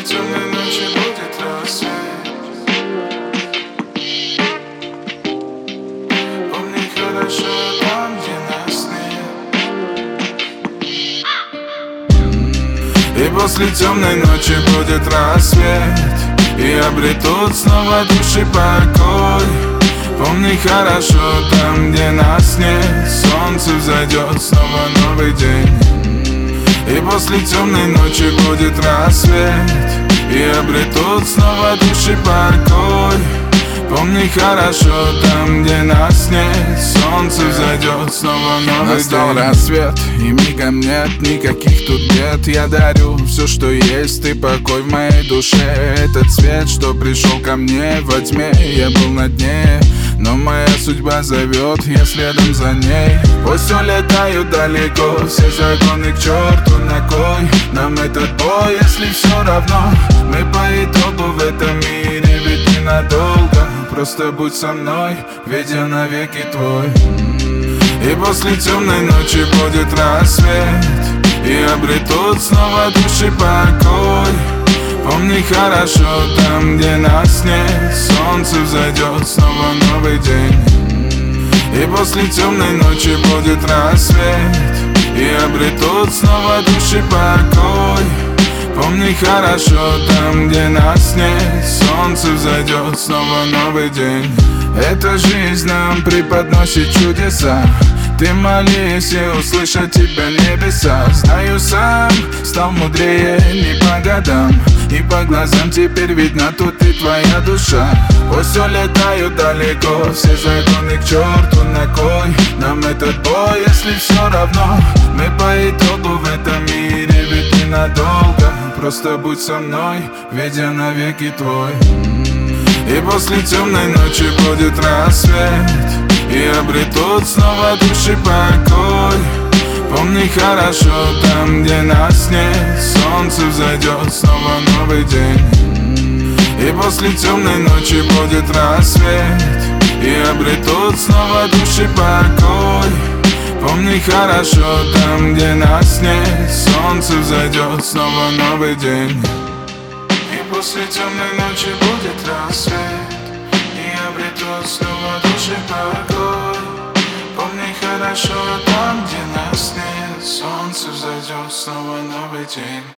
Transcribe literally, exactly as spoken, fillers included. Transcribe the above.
темной ночи будет рассвет. Помни хорошо там, где нас нет. И после темной ночи будет рассвет, и обретут снова души покой. Помни хорошо там, где нас нет. Солнце взойдет, снова новый день. И после темной ночи будет рассвет, и обретут снова души покой. Помни хорошо там, где нас нет. Солнце взойдет, снова новый Настал день. рассвет, и мигом нет никаких тут бед. Я дарю все, что есть, и покой в моей душе. Этот свет, что пришел ко мне во тьме. Я был на дне, но моя судьба зовет, я следом за ней. Пусть улетают далеко все законы к черту на кой. Нам этот бой, если все равно. Мы по итогу в этом мире, ведь ненадолго. Просто будь со мной, ведь я навеки твой. И после темной ночи будет рассвет, и обретут снова души покой. Помни хорошо там, где нас нет. Солнце взойдет, снова новый день. И после темной ночи будет рассвет, и обретут снова души покой. Помни хорошо там, где нас нет. Солнце взойдет, снова новый день. Эта жизнь нам преподносит чудеса. Ты молись, и услышат тебя небеса. Знаю сам, стал мудрее не по годам, и по глазам теперь видно тут и твоя душа. Пусть улетают далеко все законы к черту на кой. Нам этот бой, если все равно. Мы по итогу в этом мире, ведь ненадолго. Просто будь со мной, ведь я навеки твой. И после темной ночи будет рассвет, и обретут снова души покой. Помни хорошо там, где нас нет. Солнце взойдет, снова новый день. И после темной ночи будет рассвет, и обретут снова души покой. Помни хорошо там, где нас нет. Солнце взойдет, снова новый день. И после темной ночи будет рассвет, и обретут снова души покой. Помни хорошо там, где нас нет. Солнце взойдет, снова новый день.